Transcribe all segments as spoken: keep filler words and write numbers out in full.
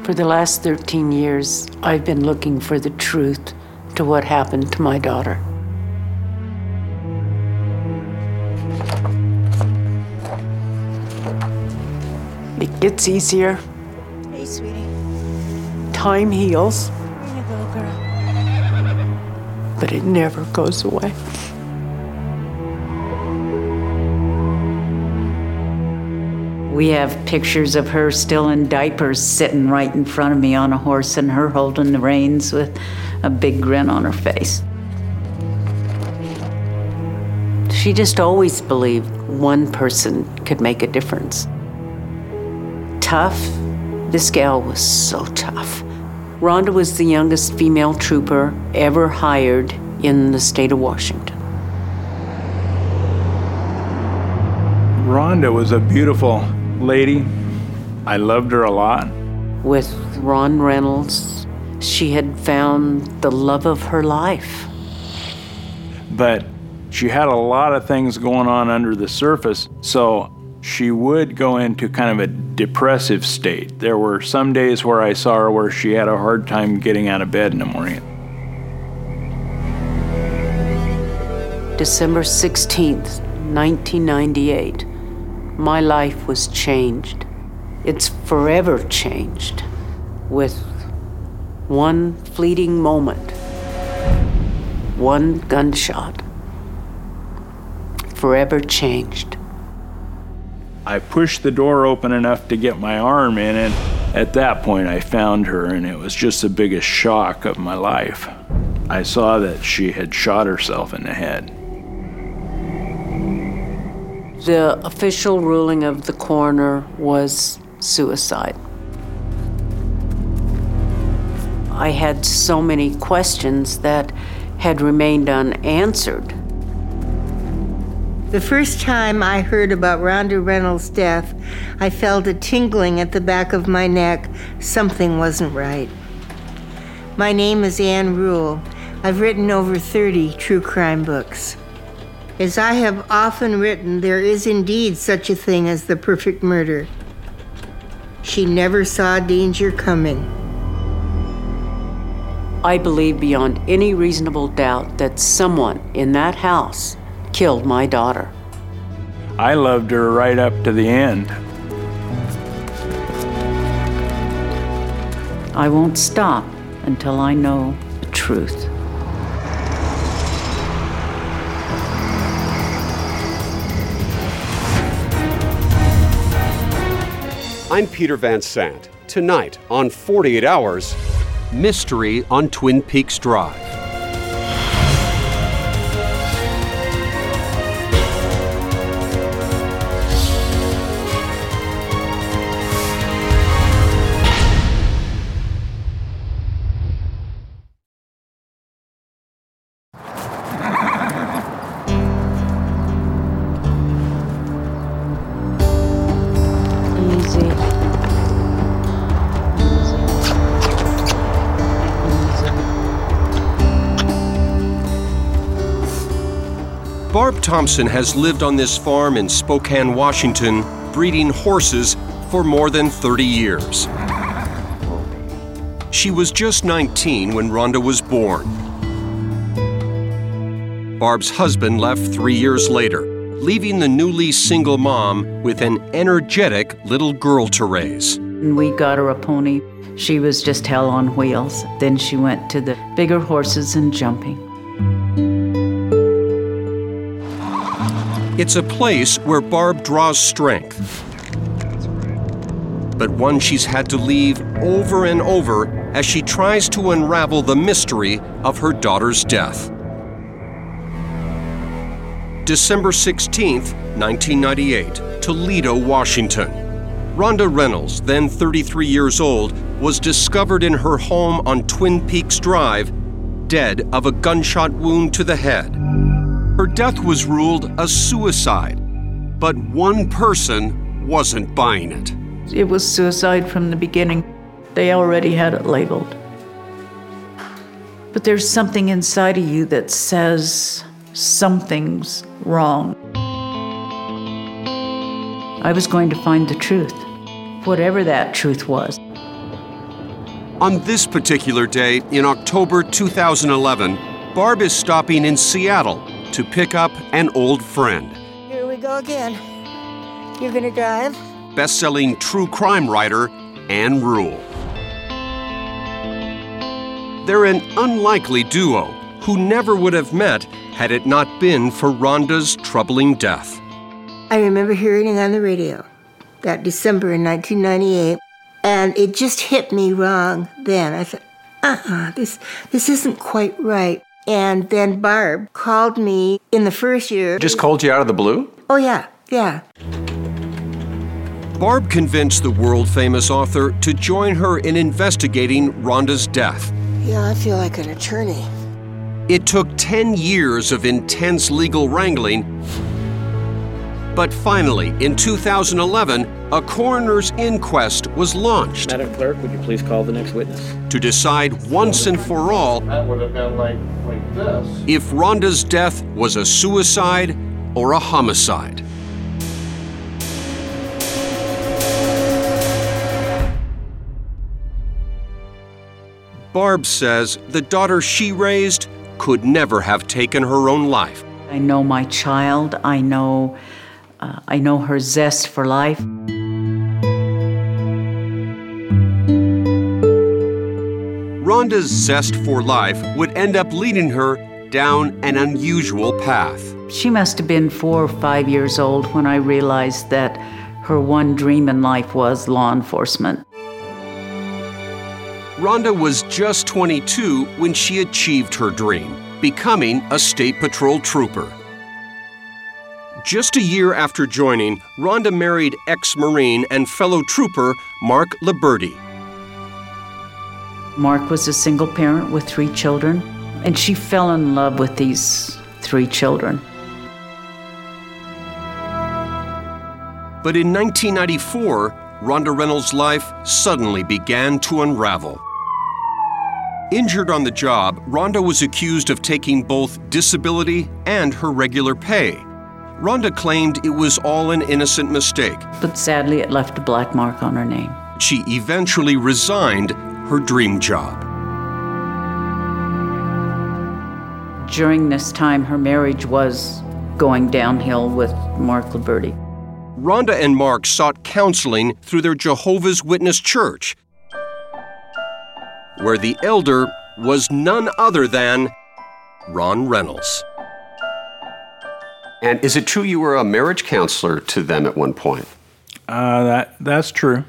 For the last thirteen years, I've been looking for the truth to what happened to my daughter. It gets easier. Hey, sweetie. Time heals. Here you go, girl. But it never goes away. We have pictures of her still in diapers sitting right in front of me on a horse and her holding the reins with a big grin on her face. She just always believed one person could make a difference. Tough. This gal was so tough. Rhonda was the youngest female trooper ever hired in the state of Washington. Rhonda was a beautiful lady. I loved her a lot. With Ron Reynolds, she had found the love of her life. But she had a lot of things going on under the surface, so she would go into kind of a depressive state. There were some days where I saw her where she had a hard time getting out of bed in the morning. December sixteenth, nineteen ninety-eight. My life was changed. It's forever changed with one fleeting moment, one gunshot. Forever changed. I pushed the door open enough to get my arm in, and at that point I found her, and it was just the biggest shock of my life. I saw that she had shot herself in the head. The official ruling of the coroner was suicide. I had so many questions that had remained unanswered. The first time I heard about Rhonda Reynolds' death, I felt a tingling at the back of my neck. Something wasn't right. My name is Ann Rule. I've written over thirty true crime books. As I have often written, there is indeed such a thing as the perfect murder. She never saw danger coming. I believe beyond any reasonable doubt that someone in that house killed my daughter. I loved her right up to the end. I won't stop until I know the truth. I'm Peter Van Sant. Tonight on forty-eight hours, Mystery on Twin Peaks Drive. Barb Thompson has lived on this farm in Spokane, Washington, breeding horses for more than thirty years. She was just nineteen when Rhonda was born. Barb's husband left three years later, leaving the newly single mom with an energetic little girl to raise. We got her a pony. She was just hell on wheels. Then she went to the bigger horses and jumping. It's a place where Barb draws strength, but one she's had to leave over and over as she tries to unravel the mystery of her daughter's death. December sixteenth, nineteen ninety-eight, Toledo, Washington. Rhonda Reynolds, then thirty-three years old, was discovered in her home on Twin Peaks Drive, dead of a gunshot wound to the head. Her death was ruled a suicide, but one person wasn't buying it. It was suicide from the beginning. They already had it labeled. But there's something inside of you that says something's wrong. I was going to find the truth, whatever that truth was. On this particular day in October two thousand eleven, Barb is stopping in Seattle to pick up an old friend. Here we go again. You're gonna drive? Best-selling true crime writer Ann Rule. They're an unlikely duo who never would have met had it not been for Rhonda's troubling death. I remember hearing it on the radio that December in nineteen ninety-eight, and it just hit me wrong then. I thought, uh-uh, this, this isn't quite right. And then Barb called me in the first year. Just called you out of the blue? Oh, yeah, yeah. Barb convinced the world-famous author to join her in investigating Rhonda's death. Yeah, I feel like an attorney. It took ten years of intense legal wrangling, but finally, in two thousand eleven, a coroner's inquest was launched. Madam Clerk, would you please call the next witness? To decide once and for all That would have been like, like this. if Rhonda's death was a suicide or a homicide. Barb says the daughter she raised could never have taken her own life. I know my child. I know, uh, I know her zest for life. Rhonda's zest for life would end up leading her down an unusual path. She must have been four or five years old when I realized that her one dream in life was law enforcement. Rhonda was just twenty-two when she achieved her dream, becoming a State Patrol trooper. Just a year after joining, Rhonda married ex-Marine and fellow trooper Mark Liberty. Mark was a single parent with three children, and she fell in love with these three children. But in nineteen ninety-four, Rhonda Reynolds' life suddenly began to unravel. Injured on the job, Rhonda was accused of taking both disability and her regular pay. Rhonda claimed it was all an innocent mistake. But sadly, it left a black mark on her name. She eventually resigned her dream job. During this time, her marriage was going downhill with Mark Liberty. Rhonda and Mark sought counseling through their Jehovah's Witness church, where the elder was none other than Ron Reynolds. And is it true you were a marriage counselor to them at one point? Uh, that that's true.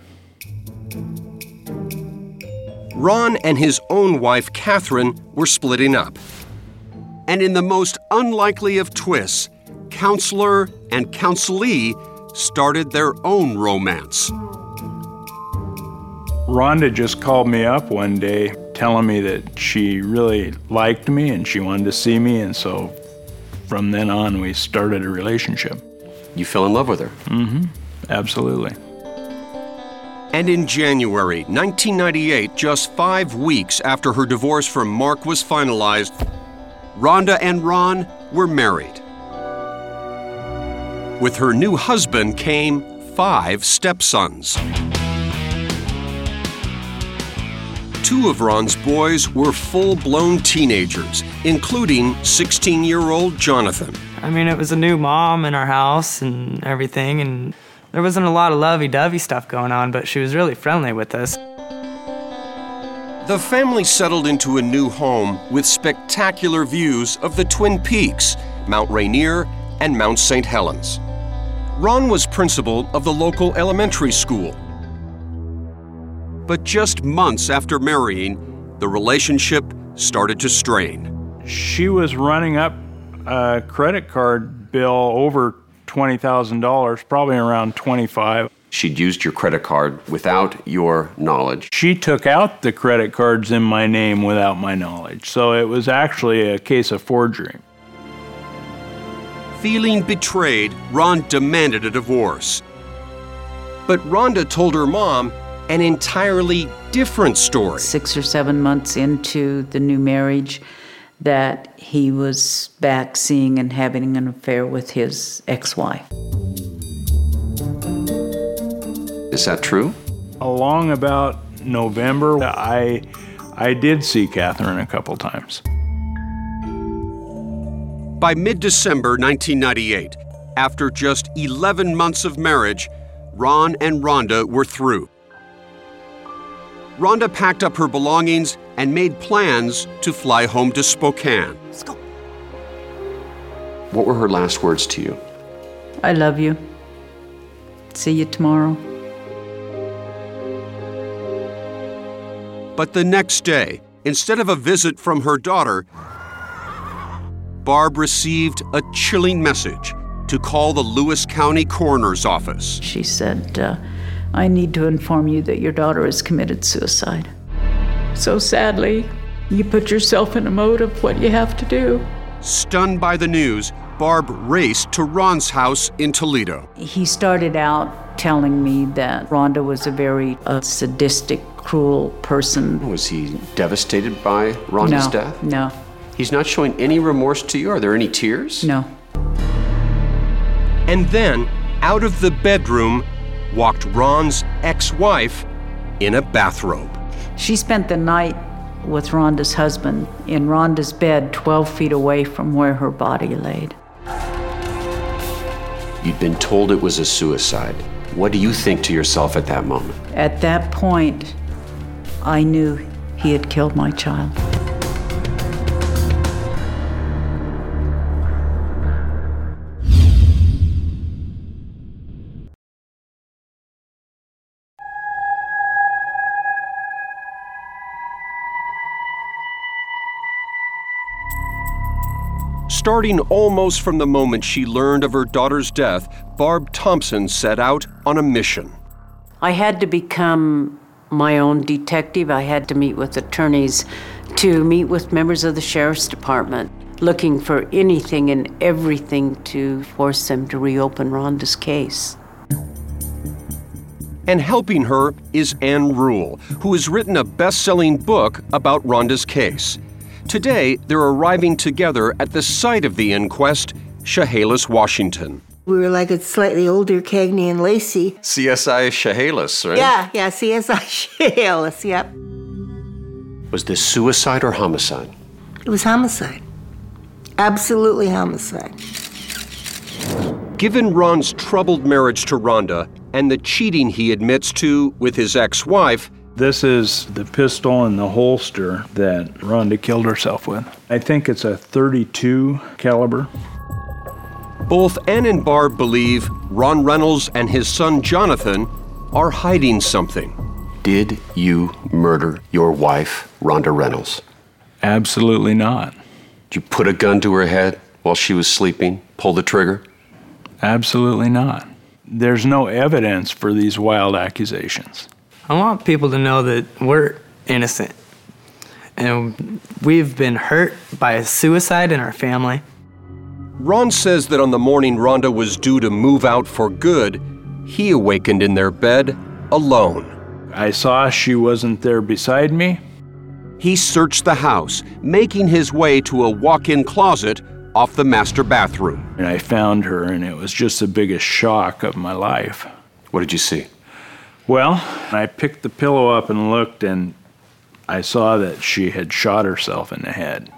Ron and his own wife, Catherine, were splitting up. And in the most unlikely of twists, counselor and counselee started their own romance. Rhonda just called me up one day telling me that she really liked me and she wanted to see me, and so from then on we started a relationship. You fell in love with her? Mm-hmm. Absolutely. And in January nineteen ninety-eight, just five weeks after her divorce from Mark was finalized, Rhonda and Ron were married. With her new husband came five stepsons. Two of Ron's boys were full-blown teenagers, including sixteen-year-old Jonathan. I mean, it was a new mom in our house and everything, and there wasn't a lot of lovey-dovey stuff going on, but she was really friendly with us. The family settled into a new home with spectacular views of the Twin Peaks, Mount Rainier, and Mount Saint Helens. Ron was principal of the local elementary school. But just months after marrying, the relationship started to strain. She was running up a credit card bill over twenty thousand dollars, probably around twenty-five. She'd used your credit card without your knowledge. She took out the credit cards in my name without my knowledge, so it was actually a case of forgery. Feeling betrayed, Ron demanded a divorce. But Rhonda told her mom an entirely different story. Six or seven months into the new marriage, that he was back seeing and having an affair with his ex-wife. Is that true? Along about November, I, I did see Catherine a couple times. By mid-December nineteen ninety-eight, after just eleven months of marriage, Ron and Rhonda were through. Rhonda packed up her belongings and made plans to fly home to Spokane. Let's go. What were her last words to you? I love you. See you tomorrow. But the next day, instead of a visit from her daughter, Barb received a chilling message to call the Lewis County Coroner's Office. She said, uh, I need to inform you that your daughter has committed suicide. So sadly, you put yourself in a mode of what you have to do. Stunned by the news, Barb raced to Ron's house in Toledo. He started out telling me that Rhonda was a very uh, sadistic, cruel person. Was he devastated by Rhonda's no, death? No, He's not showing any remorse to you? Are there any tears? no. And then, out of the bedroom, walked Ron's ex-wife in a bathrobe. She spent the night with Rhonda's husband in Rhonda's bed twelve feet away from where her body laid. You'd been told it was a suicide. What do you think to yourself at that moment? At that point, I knew he had killed my child. Starting almost from the moment she learned of her daughter's death, Barb Thompson set out on a mission. I had to become my own detective. I had to meet with attorneys, to meet with members of the sheriff's department, looking for anything and everything to force them to reopen Rhonda's case. And helping her is Ann Rule, who has written a best-selling book about Rhonda's case. Today, they're arriving together at the site of the inquest, Chehalis, Washington. We were like a slightly older Cagney and Lacey. C S I Chehalis, right? Yeah, yeah, C S I Chehalis, yep. Was this suicide or homicide? It was homicide. Absolutely homicide. Given Ron's troubled marriage to Rhonda and the cheating he admits to with his ex-wife, This is the pistol in the holster that Rhonda killed herself with. I think it's a thirty-two caliber. both Ann and Barb believe Ron Reynolds and his son Jonathan are hiding something. Did you murder your wife, Rhonda Reynolds? Absolutely not. Did you put a gun to her head while she was sleeping, pull the trigger? Absolutely not. There's no evidence for these wild accusations. I want people to know that we're innocent. And we've been hurt by a suicide in our family. Ron says that on the morning Rhonda was due to move out for good, he awakened in their bed alone. I saw she wasn't there beside me. He searched the house, making his way to a walk-in closet off the master bathroom. And I found her, and it was just the biggest shock of my life. What did you see? Well, I picked the pillow up and looked, and I saw that she had shot herself in the head.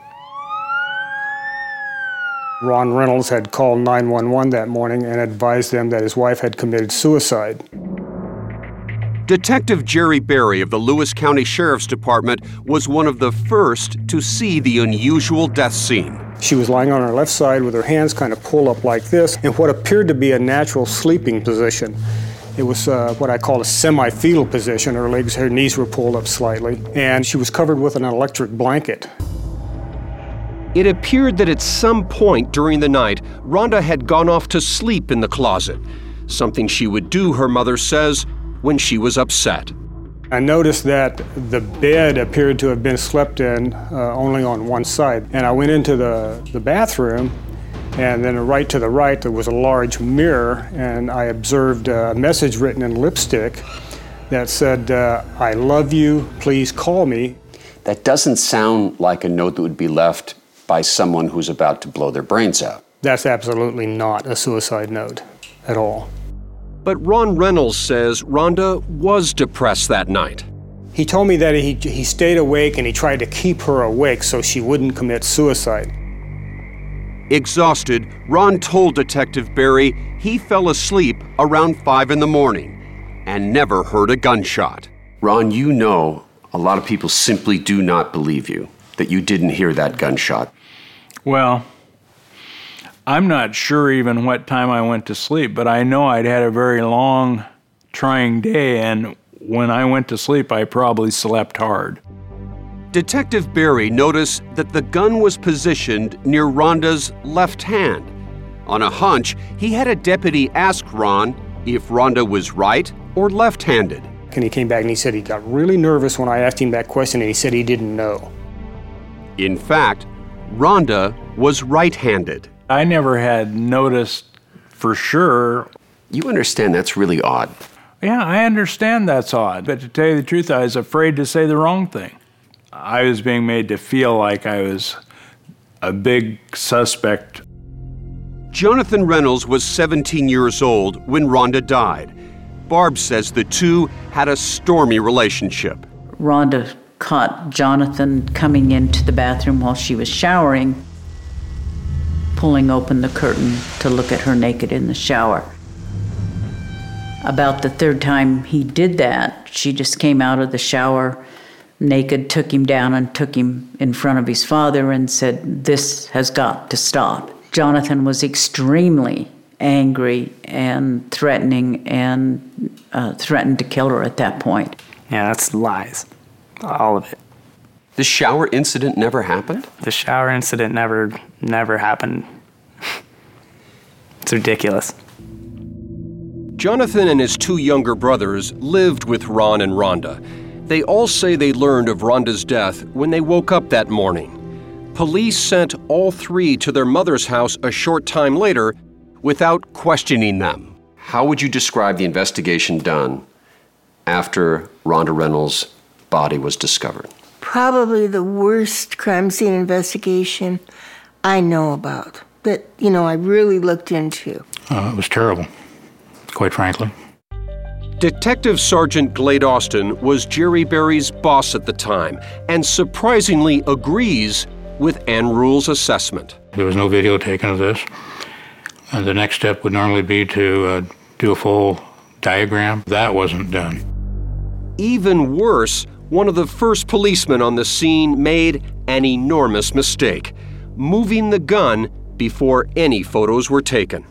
Ron Reynolds had called nine one one that morning and advised them that his wife had committed suicide. Detective Jerry Berry of the Lewis County Sheriff's Department was one of the first to see the unusual death scene. She was lying on her left side with her hands kind of pulled up like this in what appeared to be a natural sleeping position. It was uh, what I call a semi-fetal position. Her legs, her knees were pulled up slightly, and she was covered with an electric blanket. It appeared that at some point during the night, Rhonda had gone off to sleep in the closet, something she would do, her mother says, when she was upset. I noticed that the bed appeared to have been slept in uh, only on one side, and I went into the, the bathroom, and then right to the right there was a large mirror, and I observed a message written in lipstick that said, uh, I love you, please call me. That doesn't sound like a note that would be left by someone who's about to blow their brains out. That's absolutely not a suicide note at all. But Ron Reynolds says Rhonda was depressed that night. He told me that he, he stayed awake and he tried to keep her awake so she wouldn't commit suicide. Exhausted, Ron told Detective Berry he fell asleep around five in the morning and never heard a gunshot. Ron, you know a lot of people simply do not believe you, that you didn't hear that gunshot. Well, I'm not sure even what time I went to sleep, but I know I'd had a very long, trying day, and when I went to sleep, I probably slept hard. Detective Berry noticed that the gun was positioned near Rhonda's left hand. On a hunch, he had a deputy ask Ron if Rhonda was right or left-handed. And he came back and he said he got really nervous when I asked him that question, and he said he didn't know. In fact, Rhonda was right-handed. I never had noticed for sure. You understand that's really odd. Yeah, I understand that's odd, but to tell you the truth, I was afraid to say the wrong thing. I was being made to feel like I was a big suspect. Jonathan Reynolds was seventeen years old when Rhonda died. Barb says the two had a stormy relationship. Rhonda caught Jonathan coming into the bathroom while she was showering, pulling open the curtain to look at her naked in the shower. About the third time he did that, she just came out of the shower naked, took him down and took him in front of his father and said, "This has got to stop." Jonathan was extremely angry and threatening and uh, threatened to kill her at that point. Yeah, that's lies. All of it. The shower incident never happened? The shower incident never, never happened. It's ridiculous. Jonathan and his two younger brothers lived with Ron and Rhonda. They all say they learned of Rhonda's death when they woke up that morning. Police sent all three to their mother's house a short time later without questioning them. How would you describe the investigation done after Rhonda Reynolds' body was discovered? Probably the worst crime scene investigation I know about, that, you know, I really looked into. Uh, it was terrible, quite frankly. Detective Sergeant Glade Austin was Jerry Berry's boss at the time and surprisingly agrees with Ann Rule's assessment. There was no video taken of this. Uh, the next step would normally be to uh, do a full diagram. That wasn't done. Even worse, one of the first policemen on the scene made an enormous mistake, moving the gun before any photos were taken.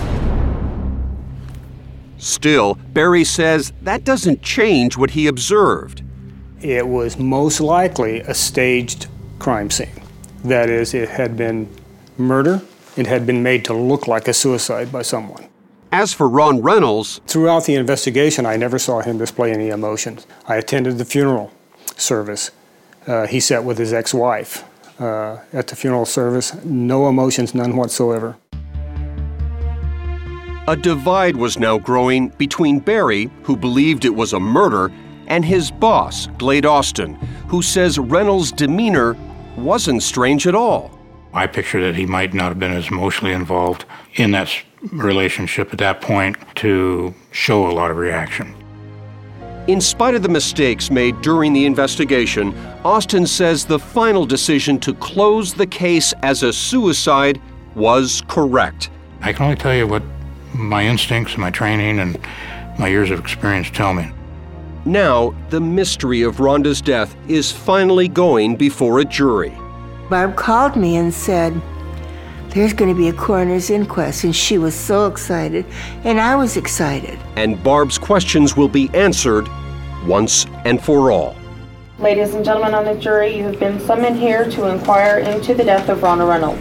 Still, Berry says that doesn't change what he observed. It was most likely a staged crime scene. That is, it had been murder. It had been made to look like a suicide by someone. As for Ron Reynolds, throughout the investigation, I never saw him display any emotions. I attended the funeral service. Uh, he sat with his ex-wife uh, at the funeral service. No emotions, none whatsoever. A divide was now growing between Berry, who believed it was a murder, and his boss, Glade Austin, who says Reynolds' demeanor wasn't strange at all. I picture that he might not have been as emotionally involved in that relationship at that point to show a lot of reaction. In spite of the mistakes made during the investigation, Austin says the final decision to close the case as a suicide was correct. I can only tell you what my instincts and my training and my years of experience tell me. Now, the mystery of Rhonda's death is finally going before a jury. Barb called me and said, "There's going to be a coroner's inquest," and she was so excited, and I was excited. And Barb's questions will be answered once and for all. Ladies and gentlemen on the jury, you have been summoned here to inquire into the death of Rhonda Reynolds.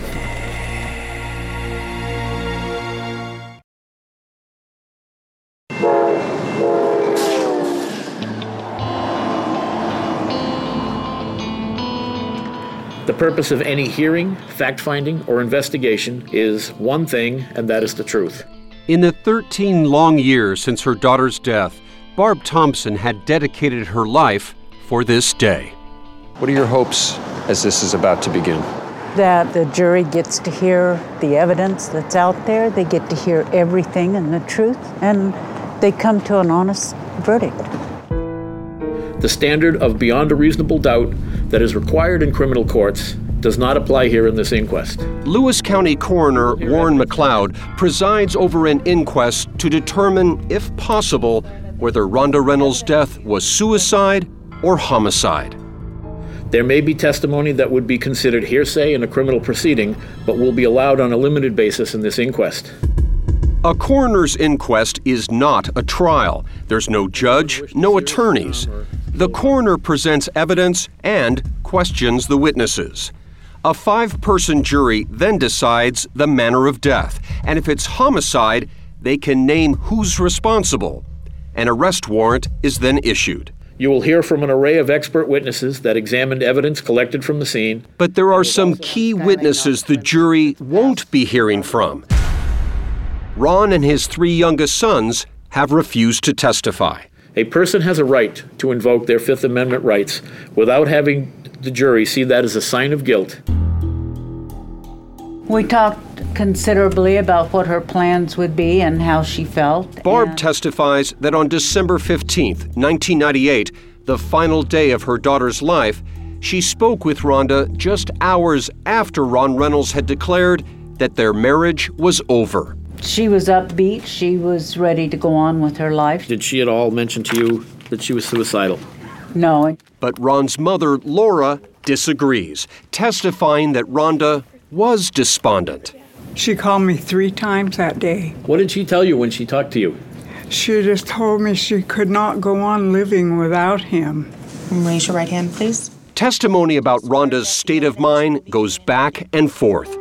The purpose of any hearing, fact-finding, or investigation is one thing, and that is the truth. In the thirteen long years since her daughter's death, Barb Thompson had dedicated her life for this day. What are your hopes as this is about to begin? That the jury gets to hear the evidence that's out there, they get to hear everything and the truth, and they come to an honest verdict. The standard of beyond a reasonable doubt that is required in criminal courts does not apply here in this inquest. Lewis County Coroner Warren McLeod presides over an inquest to determine, if possible, whether Rhonda Reynolds' death was suicide or homicide. There may be testimony that would be considered hearsay in a criminal proceeding, but will be allowed on a limited basis in this inquest. A coroner's inquest is not a trial. There's no judge, no attorneys. The coroner presents evidence and questions the witnesses. A five-person jury then decides the manner of death, and if it's homicide, they can name who's responsible. An arrest warrant is then issued. You will hear from an array of expert witnesses that examined evidence collected from the scene. But there are some key witnesses the jury won't be hearing from. Ron and his three youngest sons have refused to testify. A person has a right to invoke their Fifth Amendment rights without having the jury see that as a sign of guilt. We talked considerably about what her plans would be and how she felt. Barb and testifies that on December fifteenth, nineteen ninety-eight, the final day of her daughter's life, she spoke with Rhonda just hours after Ron Reynolds had declared that their marriage was over. She was upbeat. She was ready to go on with her life. Did she at all mention to you that she was suicidal? No. But Ron's mother, Laura, disagrees, testifying that Rhonda was despondent. She called me three times that day. What did she tell you when she talked to you? She just told me she could not go on living without him. Raise your right hand, please. Testimony about Rhonda's state of mind goes back and forth.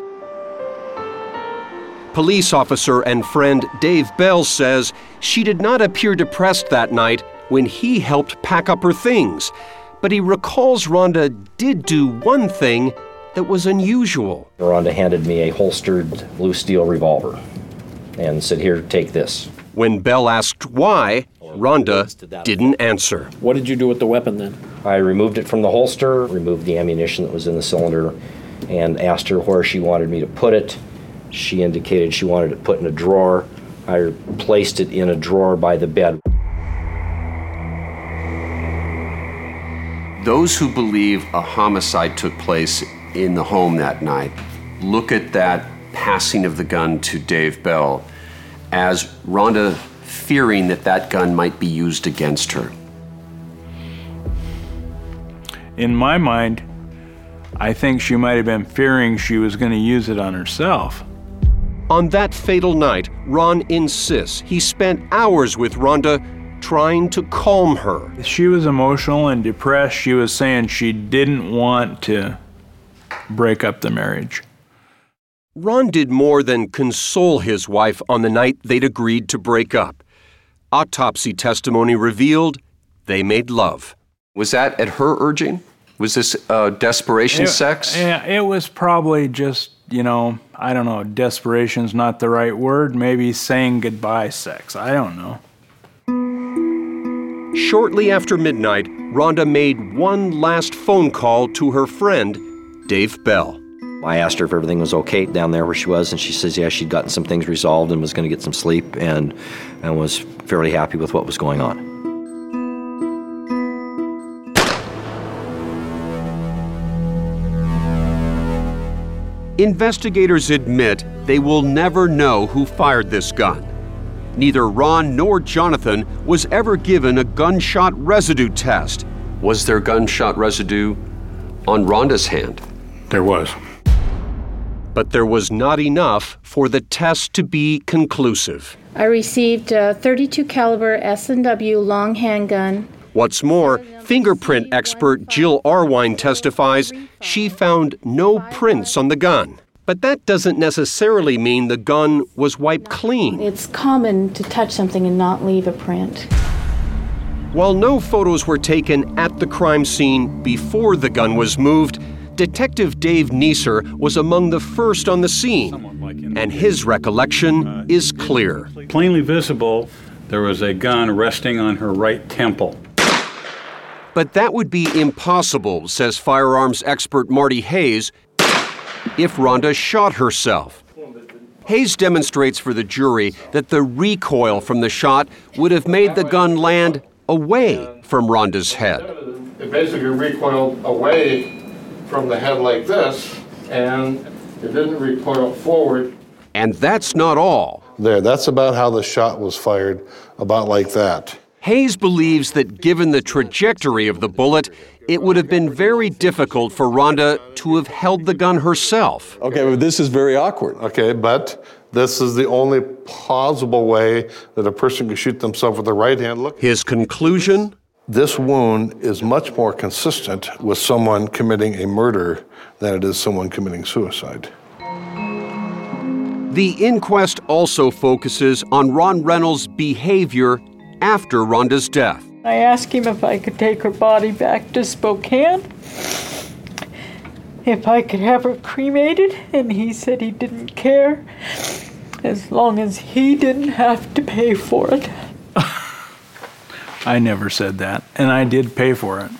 Police officer and friend Dave Bell says she did not appear depressed that night when he helped pack up her things, but he recalls Rhonda did do one thing that was unusual. Rhonda handed me a holstered blue steel revolver and said, "Here, take this." When Bell asked why, Rhonda didn't answer. What did you do with the weapon then? I removed it from the holster, removed the ammunition that was in the cylinder, and asked her where she wanted me to put it. She indicated she wanted it put in a drawer. I placed it in a drawer by the bed. Those who believe a homicide took place in the home that night look at that passing of the gun to Dave Bell as Rhonda fearing that that gun might be used against her. In my mind, I think she might have been fearing she was going to use it on herself. On that fatal night, Ron insists he spent hours with Rhonda trying to calm her. She was emotional and depressed. She was saying she didn't want to break up the marriage. Ron did more than console his wife on the night they'd agreed to break up. Autopsy testimony revealed they made love. Was that at her urging? Was this uh, desperation it, sex? Yeah, it was probably just, you know, I don't know, desperation's not the right word. Maybe saying goodbye sex. I don't know. Shortly after midnight, Rhonda made one last phone call to her friend, Dave Bell. I asked her if everything was okay down there where she was, and she says, yeah, she'd gotten some things resolved and was going to get some sleep and, and was fairly happy with what was going on. Investigators admit they will never know who fired this gun. Neither Ron nor Jonathan was ever given a gunshot residue test. Was there gunshot residue on Rhonda's hand? There was. But there was not enough for the test to be conclusive. I received a thirty-two caliber S and W long handgun. What's more, fingerprint expert Jill Arwine testifies she found no prints on the gun. But that doesn't necessarily mean the gun was wiped clean. It's common to touch something and not leave a print. While no photos were taken at the crime scene before the gun was moved, Detective Dave Neeser was among the first on the scene, and his recollection is clear. Plainly visible, there was a gun resting on her right temple. But that would be impossible, says firearms expert Marty Hayes, if Rhonda shot herself. Hayes demonstrates for the jury that the recoil from the shot would have made the gun land away from Rhonda's head. It basically recoiled away from the head like this, and it didn't recoil forward. And that's not all. There, that's about how the shot was fired, about like that. Hayes believes that given the trajectory of the bullet, it would have been very difficult for Rhonda to have held the gun herself. Okay, but this is very awkward. Okay, but this is the only plausible way that a person can shoot themselves with the right hand. Look. His conclusion? This wound is much more consistent with someone committing a murder than it is someone committing suicide. The inquest also focuses on Ron Reynolds' behavior after Rhonda's death. I asked him if I could take her body back to Spokane, if I could have her cremated, and he said he didn't care as long as he didn't have to pay for it. I never said that, and I did pay for it.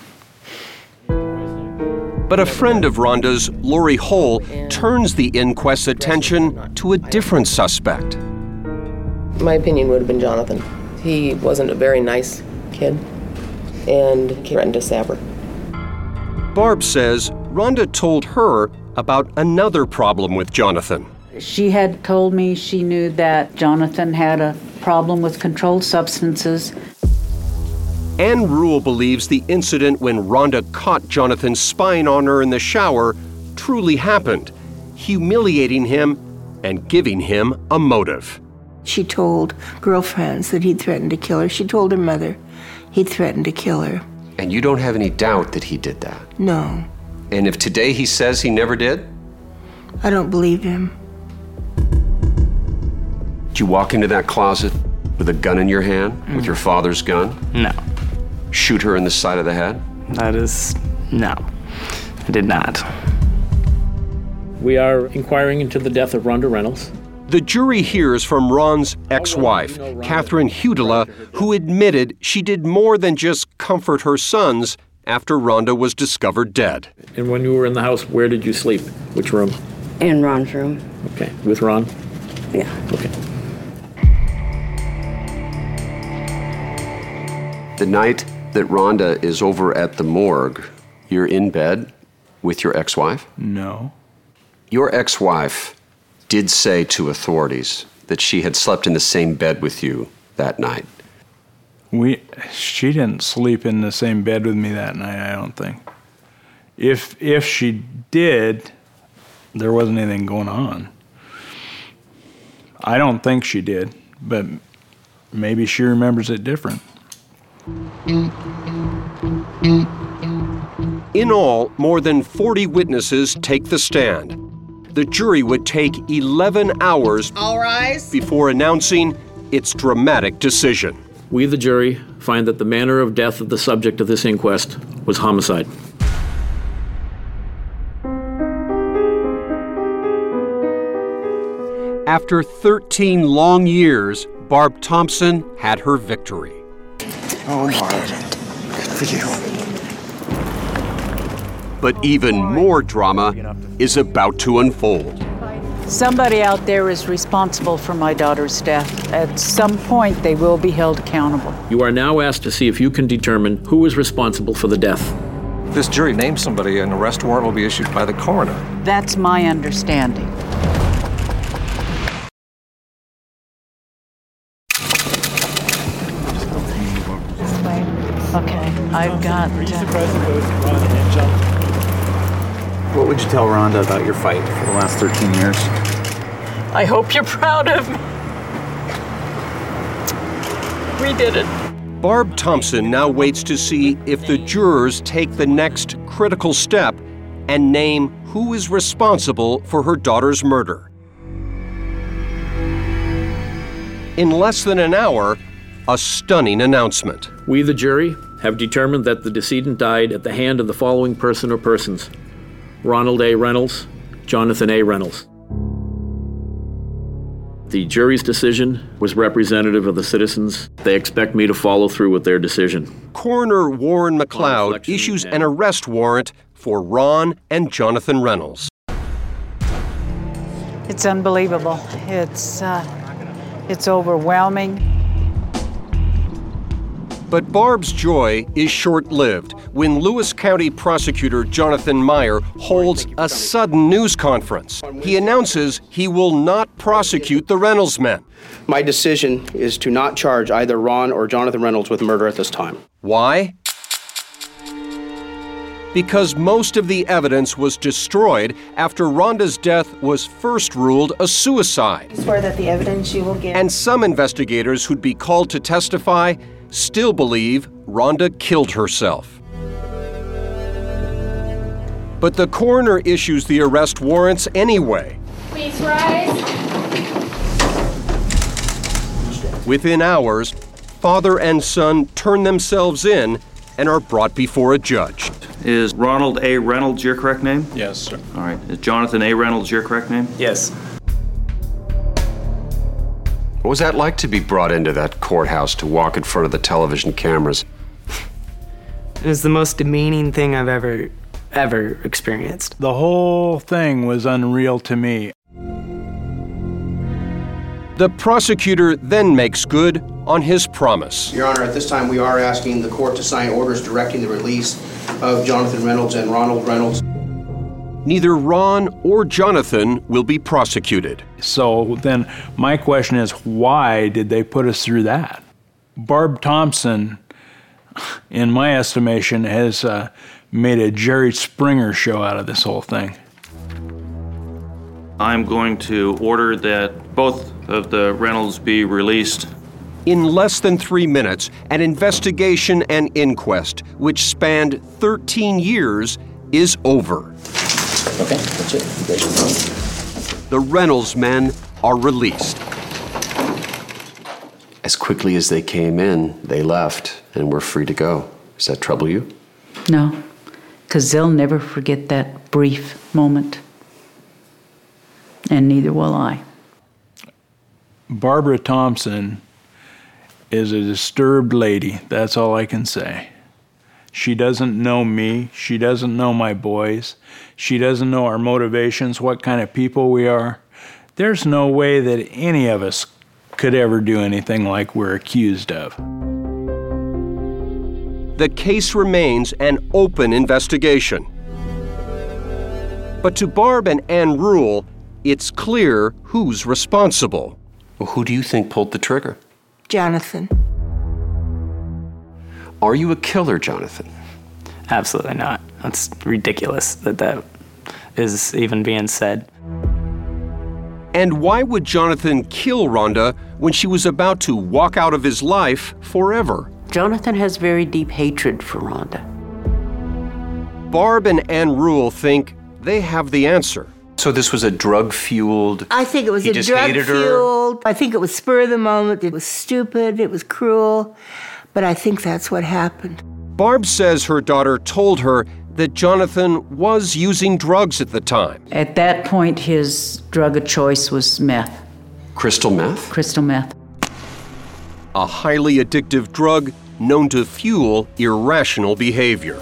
But a friend of Rhonda's, Lori Hull, turns the inquest's attention to a different suspect. My opinion would have been Jonathan. He wasn't a very nice kid, and he threatened to stab her. Barb says Rhonda told her about another problem with Jonathan. She had told me she knew that Jonathan had a problem with controlled substances. Ann Rule believes the incident when Rhonda caught Jonathan spying on her in the shower truly happened, humiliating him and giving him a motive. She told girlfriends that he'd threatened to kill her. She told her mother he'd threatened to kill her. And you don't have any doubt that he did that? No. And if today he says he never did? I don't believe him. Did you walk into that closet with a gun in your hand, mm. with your father's gun? No. Shoot her in the side of the head? That is, no. I did not. We are inquiring into the death of Rhonda Reynolds. The jury hears from Ron's ex-wife, Catherine Hudela, who admitted she did more than just comfort her sons after Rhonda was discovered dead. And when you were in the house, where did you sleep? Which room? In Ron's room. Okay. With Ron? Yeah. Okay. The night that Rhonda is over at the morgue, you're in bed with your ex-wife? No. Your ex-wife did say to authorities that she had slept in the same bed with you that night. We, she didn't sleep in the same bed with me that night, I don't think. If, if she did, there wasn't anything going on. I don't think she did, but maybe she remembers it different. In all, more than forty witnesses take the stand. The jury would take eleven hours All rise. before announcing its dramatic decision. We, the jury, find that the manner of death of the subject of this inquest was homicide. After thirteen long years, Barb Thompson had her victory. Oh, Barb. Good for you. But even more drama is about to unfold. Somebody out there is responsible for my daughter's death. At some point, they will be held accountable. You are now asked to see if you can determine who is responsible for the death. If this jury names somebody, an arrest warrant will be issued by the coroner. That's my understanding. Okay, I've got... Were you surprised that both Rhonda and Jonathan? What would you tell Rhonda about your fight for the last thirteen years? I hope you're proud of me. We did it. Barb Thompson now waits to see if the jurors take the next critical step and name who is responsible for her daughter's murder. In less than an hour, a stunning announcement. We, the jury, have determined that the decedent died at the hand of the following person or persons: Ronald A. Reynolds, Jonathan A. Reynolds. The jury's decision was representative of the citizens. They expect me to follow through with their decision. Coroner Warren McLeod issues an arrest warrant for Ron and Jonathan Reynolds. It's unbelievable. It's, uh, it's overwhelming. But Barb's joy is short-lived when Lewis County Prosecutor Jonathan Meyer holds a sudden news conference. He announces he will not prosecute the Reynolds men. My decision is to not charge either Ron or Jonathan Reynolds with murder at this time. Why? Because most of the evidence was destroyed after Rhonda's death was first ruled a suicide. I swear that the evidence you will give. And some investigators who'd be called to testify still believe Rhonda killed herself. But the coroner issues the arrest warrants anyway. Please rise. Within hours, father and son turn themselves in and are brought before a judge. Is Ronald A. Reynolds your correct name? Yes, sir. All right. Is Jonathan A. Reynolds your correct name? Yes. What was that like to be brought into that courthouse to walk in front of the television cameras? It was the most demeaning thing I've ever, ever experienced. The whole thing was unreal to me. The prosecutor then makes good on his promise. Your Honor, at this time we are asking the court to sign orders directing the release of Jonathan Reynolds and Ronald Reynolds. Neither Ron or Jonathan will be prosecuted. So then my question is, why did they put us through that? Barb Thompson, in my estimation, has uh, made a Jerry Springer show out of this whole thing. I'm going to order that both of the Reynolds be released. In less than three minutes, an investigation and inquest, which spanned thirteen years, is over. Okay, that's it. You guys can go. The Reynolds men are released. As quickly as they came in, they left and were free to go. Does that trouble you? No, because they'll never forget that brief moment. And neither will I. Barbara Thompson is a disturbed lady. That's all I can say. She doesn't know me. She doesn't know my boys. She doesn't know our motivations, what kind of people we are. There's no way that any of us could ever do anything like we're accused of. The case remains an open investigation. But to Barb and Ann Rule, it's clear who's responsible. Well, who do you think pulled the trigger? Jonathan. Are you a killer, Jonathan? Absolutely not. That's ridiculous that that is even being said. And why would Jonathan kill Rhonda when she was about to walk out of his life forever? Jonathan has very deep hatred for Rhonda. Barb and Ann Rule think they have the answer. So this was a drug-fueled... I think it was he a just hated her? drug-fueled. I think it was spur of the moment. It was stupid. It was cruel. But I think that's what happened. Barb says her daughter told her that Jonathan was using drugs at the time. At that point, his drug of choice was meth. Crystal meth? Crystal meth. A highly addictive drug known to fuel irrational behavior.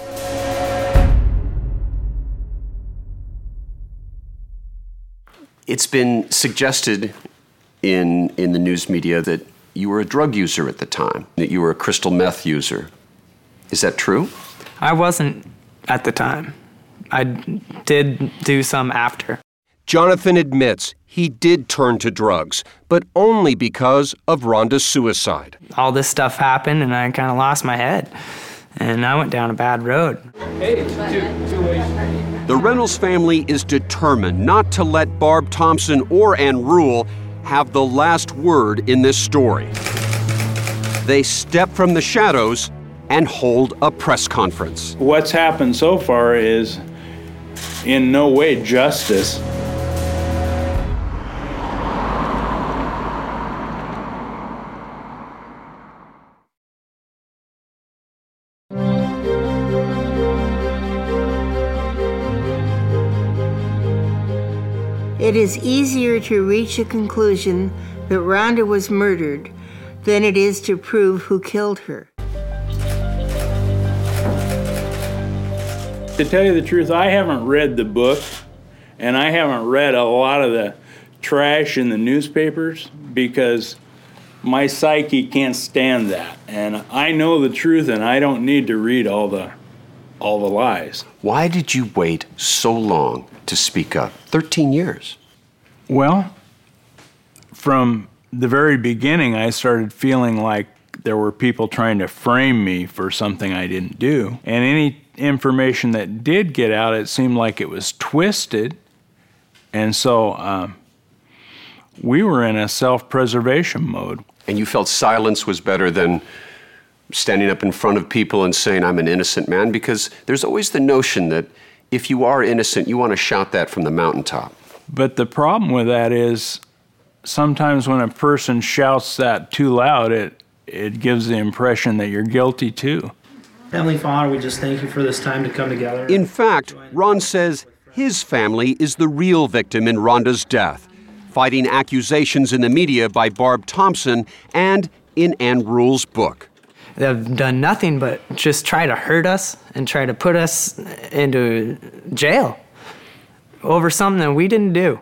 It's been suggested in, in the news media that you were a drug user at the time, that you were a crystal meth user. Is that true? I wasn't at the time. I did do some after. Jonathan admits he did turn to drugs, but only because of Rhonda's suicide. All this stuff happened and I kind of lost my head. And I went down a bad road. Hey, two, two ways. The Reynolds family is determined not to let Barb Thompson or Ann Rule have the last word in this story. They step from the shadows and hold a press conference. What's happened so far is in no way justice. It is easier to reach a conclusion that Rhonda was murdered than it is to prove who killed her. To tell you the truth, I haven't read the book, and I haven't read a lot of the trash in the newspapers because My psyche can't stand that. And I know the truth, and I don't need to read all the, all the lies. Why did you wait so long to speak up? thirteen years. Well, from the very beginning, I started feeling like there were people trying to frame me for something I didn't do. And any information that did get out, it seemed like it was twisted. And so um, we were in a self-preservation mode. And you felt silence was better than standing up in front of people and saying, I'm an innocent man? Because there's always the notion that if you are innocent, you want to shout that from the mountaintop. But the problem with that is sometimes when a person shouts that too loud, it, it gives the impression that you're guilty too. Heavenly Father, we just thank you for this time to come together. In fact, Ron says his family is the real victim in Rhonda's death, fighting accusations in the media by Barb Thompson and in Ann Rule's book. They've done nothing but just try to hurt us and try to put us into jail over something that we didn't do.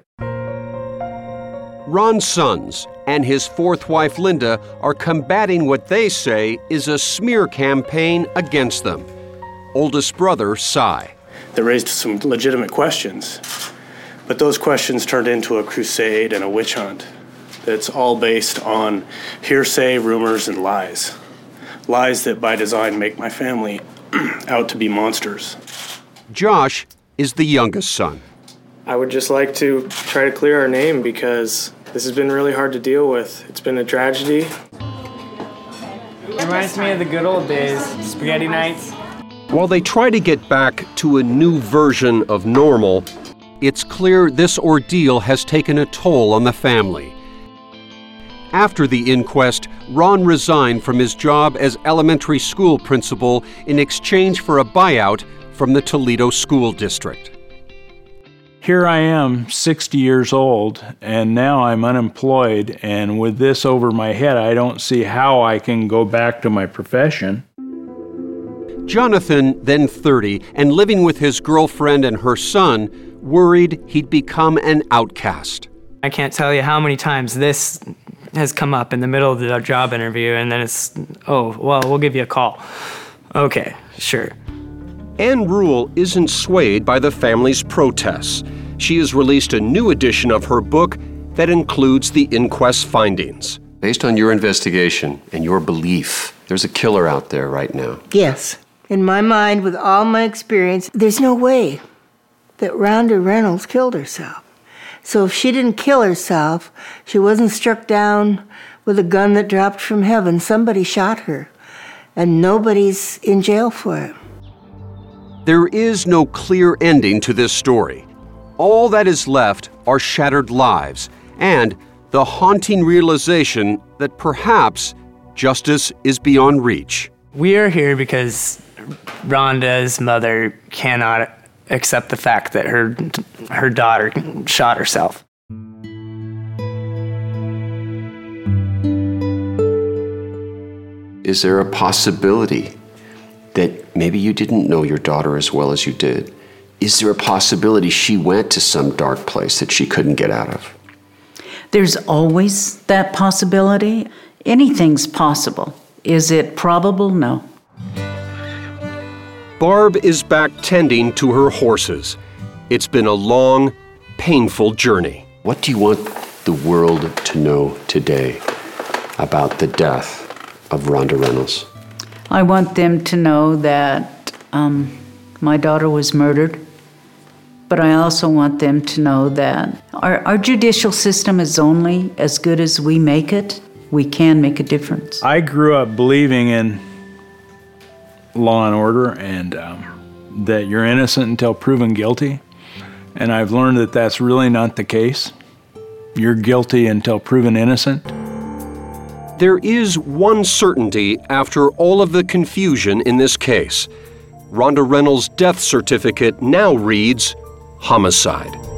Ron's sons and his fourth wife, Linda, are combating what they say is a smear campaign against them. Oldest brother, Cy. That raised some legitimate questions, but those questions turned into a crusade and a witch hunt that's all based on hearsay, rumors, and lies. Lies that by design make my family out to be monsters. Josh is the youngest son. I would just like to try to clear our name because this has been really hard to deal with. It's been a tragedy. It reminds me of the good old days, spaghetti nights. While they try to get back to a new version of normal, it's clear this ordeal has taken a toll on the family. After the inquest, Ron resigned from his job as elementary school principal in exchange for a buyout from the Toledo School District. Here I am, sixty years old, and now I'm unemployed, and with this over my head, I don't see how I can go back to my profession. Jonathan, then thirty, and living with his girlfriend and her son, worried he'd become an outcast. I can't tell you how many times this has come up in the middle of the job interview, and then it's, oh, well, we'll give you a call. Okay, sure. Ann Rule isn't swayed by the family's protests. She has released a new edition of her book that includes the inquest findings. Based on your investigation and your belief, there's a killer out there right now. Yes. In my mind, with all my experience, there's no way that Rhonda Reynolds killed herself. So if she didn't kill herself, she wasn't struck down with a gun that dropped from heaven. Somebody shot her, and nobody's in jail for it. There is no clear ending to this story. All that is left are shattered lives and the haunting realization that perhaps justice is beyond reach. We are here because Rhonda's mother cannot accept the fact that her her daughter shot herself. Is there a possibility that maybe you didn't know your daughter as well as you did? Is there a possibility she went to some dark place that she couldn't get out of? There's always that possibility. Anything's possible. Is it probable? No. Barb is back tending to her horses. It's been a long, painful journey. What do you want the world to know today about the death of Rhonda Reynolds? I want them to know that um, my daughter was murdered, but I also want them to know that our, our judicial system is only as good as we make it. We can make a difference. I grew up believing in law and order and um, that you're innocent until proven guilty, and I've learned that that's really not the case. You're guilty until proven innocent. There is one certainty after all of the confusion in this case. Rhonda Reynolds' death certificate now reads homicide.